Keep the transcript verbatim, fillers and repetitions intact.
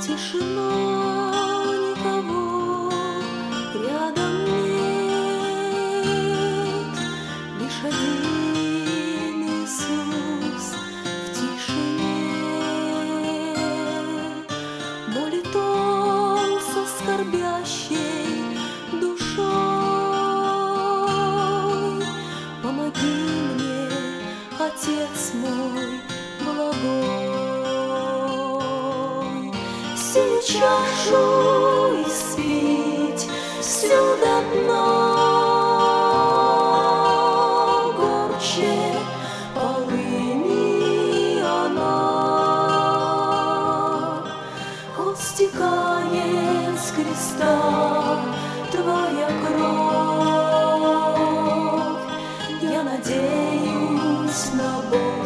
Тишина, никого рядом нет, лишь один Иисус в тишине. Молит Он со скорбящей душой: помоги мне, Отец мой благой, сию чашу испить всю до дна. Горче полыни она, хоть стекает с креста Твоя кровь, я надеюсь на Бога.